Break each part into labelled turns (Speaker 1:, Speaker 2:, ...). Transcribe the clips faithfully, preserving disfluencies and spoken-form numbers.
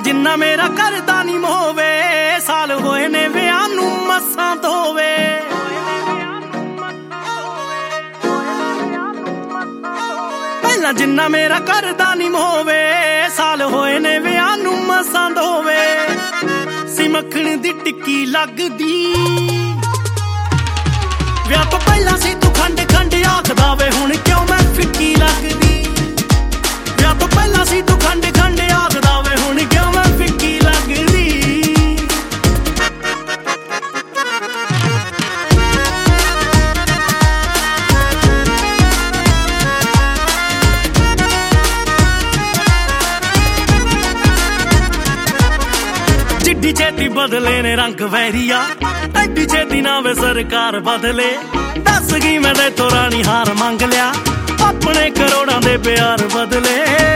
Speaker 1: ਜਿੰਨਾ ਮੇਰਾ ਕਰਦਾ ਨੀ ਮੋਵੇ, ਸਾਲ ਹੋਏ ਨੇ ਵਿਆਹ ਨੂੰ ਮਸਾਂ ਧੋਵੇ। ਪਹਿਲਾਂ ਜਿੰਨਾ ਮੇਰਾ ਕਰਦਾ ਨੀ ਮੋਵੇ, ਸਾਲ ਹੋਏ ਨੇ ਵਿਆਹ ਨੂੰ ਮਸਾਂ ਧੋਵੇ। ਸੀ ਮੱਖਣ ਦੀ ਟਿੱਕੀ ਲੱਗਦੀ, ਵਿਆਹ ਤੋਂ ਪਹਿਲਾਂ ਸੀ ਤੂੰ ਖੰਡ ਖੰਡ ਆਖਦਾ ਵੇ, ਹੁਣ ਕਿਉਂ ਮੈਂ ਫਿੱਕੀ ਲੱਗਦੀ। ਵਿਆਹ ਤੋਂ ਪਹਿਲਾਂ ਸੀ ਤੂੰ ਖੰਡ ਖੰਡ ਆਖਦਾ ਵੇ, ਹੁਣ ਕਿਉਂ ਮੈਂ ਫਿੱਕੀ ਲੱਗਦੀ। ਜਿੱਡੀ ਛੇਤੀ ਬਦਲੇ ਨੇ ਰੰਗ ਵੈਰੀਆ, ਐਡੀ ਛੇਤੀ ਨਾ ਵੇ ਸਰਕਾਰ ਬਦਲੇ। ਦੱਸ ਗਈ ਮੈਂ ਤੇ ਤੋਂ ਰਾਣੀ ਹਾਰ ਮੰਗ ਲਿਆ, ਆਪਣੇ ਕਰੋੜਾਂ ਦੇ ਪਿਆਰ ਬਦਲੇ।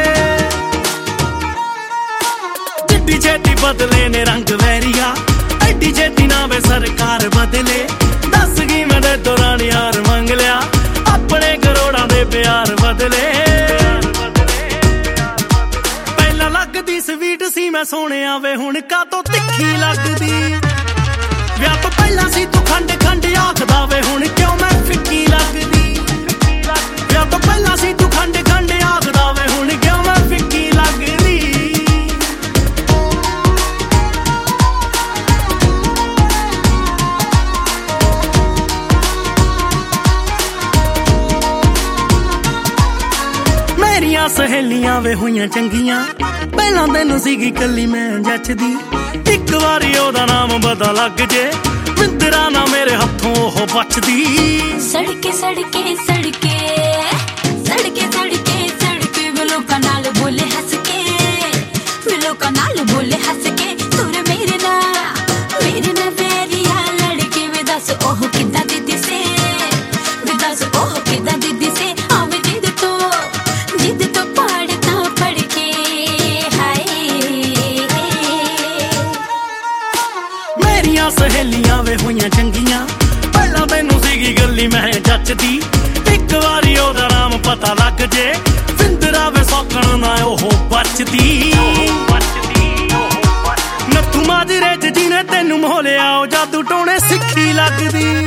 Speaker 1: ਜਿੱਡੀ ਛੇਤੀ ਬਦਲੇ ਨੇ ਰੰਗ ਵੈਰੀਆ, ਐਡੀ ਛੇਤੀ ਨਾ ਵੇ ਸਰਕਾਰ ਬਦਲੇ। ਦੱਸ ਗਈ ਮੈਂ ਤੇ ਤੋਂ ਰਾਣੀ ਹਾਰ ਮੰਗ ਲਿਆ, ਆਪਣੇ ਕਰੋੜਾਂ ਦੇ ਪਿਆਰ ਬਦਲੇ। ਪਹਿਲਾਂ ਲੱਗਦੀ ਸਵੀਟ ਸੀ ਮੈਂ ਸੋਹਣਿਆ ਵੇ, ਹੁਣ ਕਾਤੋਂ ਤਿੱਖੀ ਲੱਗਦੀ। ਵਿਆਹ ਤੋਂ ਪਹਿਲਾਂ ਸੀ ਤੂੰ ਖੰਡ ਖੰਡ ਆਖਦਾ ਵੇ, ਹੁਣ ਕਿਉਂ ਮੈਂ ਫਿੱਕੀ ਲੱਗਦੀ। ਵਿਆਹ ਤੋਂ ਪਹਿਲਾਂ ਸੀ ਤੂੰ ਖੰਡ ਖੰਡ ਆਖਦਾ ਵੇ, ਹੁਣ ਕਿਉਂ ਮੈਂ ਫਿੱਕੀ ਲੱਗਦੀ। ਮੇਰੀਆਂ ਸਹੇਲੀਆਂ ਵੇ ਹੋਈਆਂ ਚੰਗੀਆਂ, ਪਹਿਲਾਂ ਤੈਨੂੰ ਸੀਗੀ ਕੱਲੀ ਮੈਂ ਜੱਚਦੀ। ਇੱਕ ਵਾਰੀ ਉਹਦਾ ਨਾਮ ਪਤਾ ਲੱਗ ਜੇ, ਵਿੰਦਰਾ ਨਾ ਮੇਰੇ ਹੱਥੋਂ ਉਹ ਬਚਦੀ।
Speaker 2: ਸੜਕੇ ਸੜਕੇ ਸੜਕੇ ਸੜਕੇ ਸੜਕੇ ਸੜਕੇ ਵੇ ਲੋਕਾਂ ਨਾਲ ਬੋਲੇ ਹੱਸ ਕੇ, ਵੇ ਲੋਕਾਂ ਨਾਲ ਬੋਲੇ ਹੱਸ ਕੇ। ਤੁਰ ਮੇਰੇ ਨਾਲ ਮੇਰੇ ਨਾਲ ਵੈਰੀਆ ਲੜਕੇ, ਵੇ ਦੱਸ ਉਹ ਕਿੱਦਾਂ ਦੀ ਦਿਸੇ, ਵੇ ਦੱਸ ਉਹ ਕਿੱਦਾਂ ਦੀ ਦਿਸੇ। ਆਵੇ ਜਿੱਦ ਤੋਂ ਜਿੱਦ ਤੋਂ ਪੜ ਤਾਂ ਪੜ ਕੇ ਹਾਏ।
Speaker 1: ਮੇਰੀਆਂ ਸਹੇਲੀਆਂ ਵੇ ਹੋਈਆਂ ਚੰਗੀਆਂ, ਪਹਿਲਾਂ ਤੈਨੂੰ ਸੀਗੀ ਗੱਲੀ ਮੈਂ ਜੱਚਦੀ। ਇੱਕ ਵਾਰੀ ਉਹਦਾ ਨਾਮ ਪਤਾ ਲੱਗ ਜੇ, ਵਿੰਦਰਾ ਵੇ ਸੌਕਣ ਨਾ ਉਹ ਬਚਦੀ। ਨੱਥੂ ਮਾਜਰੇ ਚ ਜਿਹਨੇ ਤੈਨੂੰ ਮੋਹ ਲਿਆ, ਉਹ ਜਾਦੂ ਟੋਣੇ ਸਿੱਖੀ ਲੱਗਦੀ।